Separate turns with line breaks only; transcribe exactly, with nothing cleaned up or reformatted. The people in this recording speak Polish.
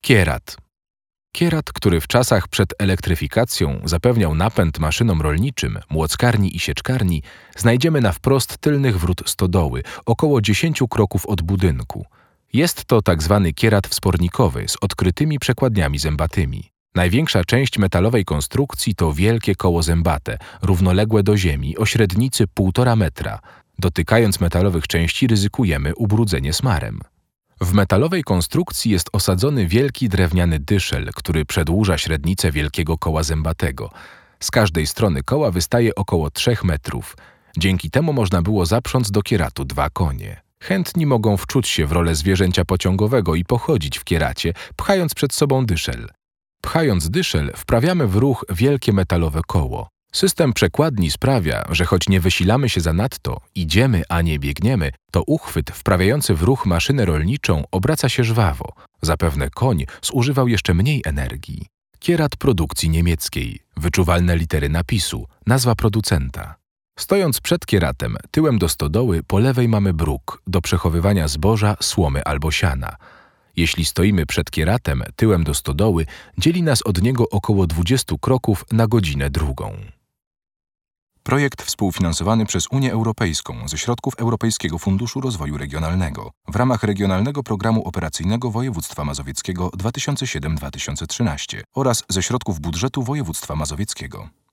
Kierat. Kierat, który w czasach przed elektryfikacją zapewniał napęd maszynom rolniczym, młockarni i sieczkarni, znajdziemy na wprost tylnych wrót stodoły, około dziesięciu kroków od budynku. Jest to tak zwany kierat wspornikowy z odkrytymi przekładniami zębatymi. Największa część metalowej konstrukcji to wielkie koło zębate, równoległe do ziemi, o średnicy półtora metra. Dotykając metalowych części ryzykujemy ubrudzenie smarem. W metalowej konstrukcji jest osadzony wielki drewniany dyszel, który przedłuża średnicę wielkiego koła zębatego. Z każdej strony koła wystaje około trzech metrów. Dzięki temu można było zaprząc do kieratu dwa konie. Chętni mogą wczuć się w rolę zwierzęcia pociągowego i pochodzić w kieracie, pchając przed sobą dyszel. Pchając dyszel, wprawiamy w ruch wielkie metalowe koło. System przekładni sprawia, że choć nie wysilamy się zanadto, idziemy, a nie biegniemy, to uchwyt wprawiający w ruch maszynę rolniczą obraca się żwawo. Zapewne koń zużywał jeszcze mniej energii. Kierat produkcji niemieckiej. Wyczuwalne litery napisu. Nazwa producenta. Stojąc przed kieratem, tyłem do stodoły, po lewej mamy bruk do przechowywania zboża, słomy albo siana. Jeśli stoimy przed kieratem, tyłem do stodoły, dzieli nas od niego około dwudziestu kroków na godzinę drugą.
Projekt współfinansowany przez Unię Europejską ze środków Europejskiego Funduszu Rozwoju Regionalnego w ramach Regionalnego Programu Operacyjnego Województwa Mazowieckiego dwa tysiące siedem do dwa tysiące trzynaście oraz ze środków budżetu województwa mazowieckiego.